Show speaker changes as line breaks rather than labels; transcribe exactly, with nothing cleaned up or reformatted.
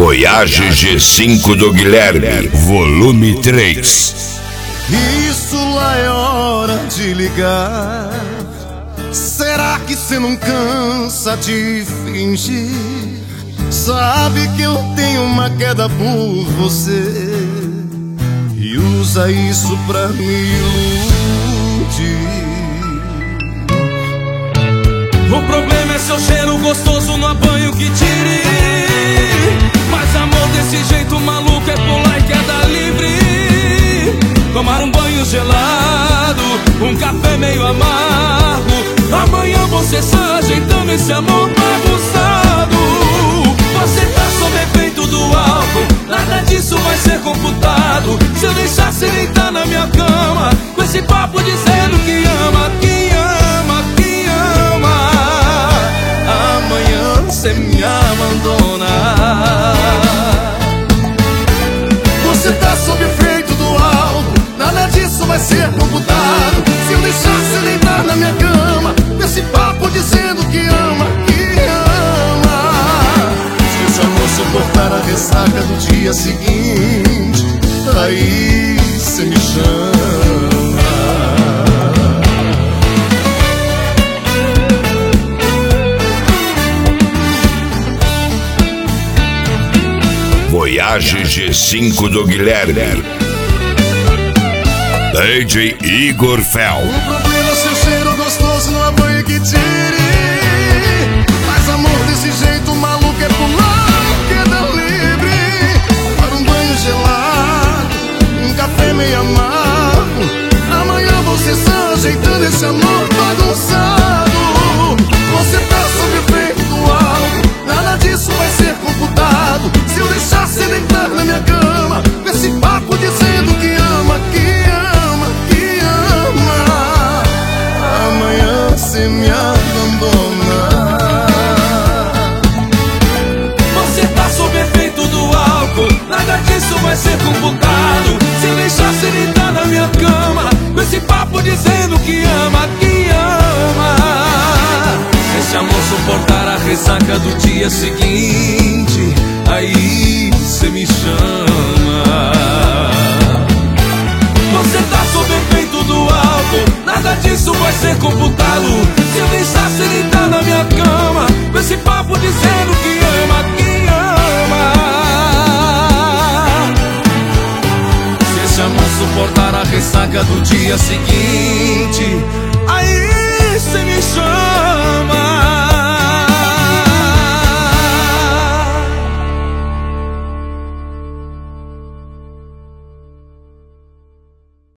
Voyage G cinco do Guilherme, volume três.
Isso lá é hora de ligar. Será que cê não cansa de fingir? Sabe que eu tenho uma queda por você e usa isso pra me iludir.
O problema é seu cheiro gostoso no banho que tire. Mas amor desse jeito maluco é pular e queda livre. Tomar um banho gelado, um café meio amargo. Amanhã você se ajeitando esse amor bagunçado. Você tá sob efeito do álcool, nada disso vai ser computado. Se eu deixasse ele deitar na minha cama, com esse papo dizendo que ama, que ama, que ama, amanhã você me abandona.
Você tá sob efeito do álcool, nada disso vai ser computado. Se eu deixasse ele deitar na minha cama, com esse papo dizendo que ama, que ama, se esse amor suportar a ressaca do dia seguinte, aí cê me chama.
Voyage G cinco do Guilherme, D J Igor Fel.
O problema é seu cheiro gostoso no banho que tire. Mas amor desse jeito maluco é pular, queda livre. Para um banho gelado, um café meio amargo. Amanhã você está ajeitando esse amor bagunçado. Você tá sob efeito do álcool, nada disso vai ser computado. Se eu deixasse ele entrar na minha cama, com esse papo dizendo que ama, que ama, que ama, amanhã você me abandona.
Você tá sob efeito do álcool, nada disso vai ser computado. Se eu deixasse ele deitar na minha cama, com esse papo dizendo que ama, que ama, se esse amor suportar a ressaca do dia seguinte, aí cê me chama. Você tá sob efeito do álcool, nada disso vai ser computado. Se eu deixasse ele deitar na minha cama, com esse papo dizendo que ama, que ama, se esse amor suportar a ressaca do dia seguinte,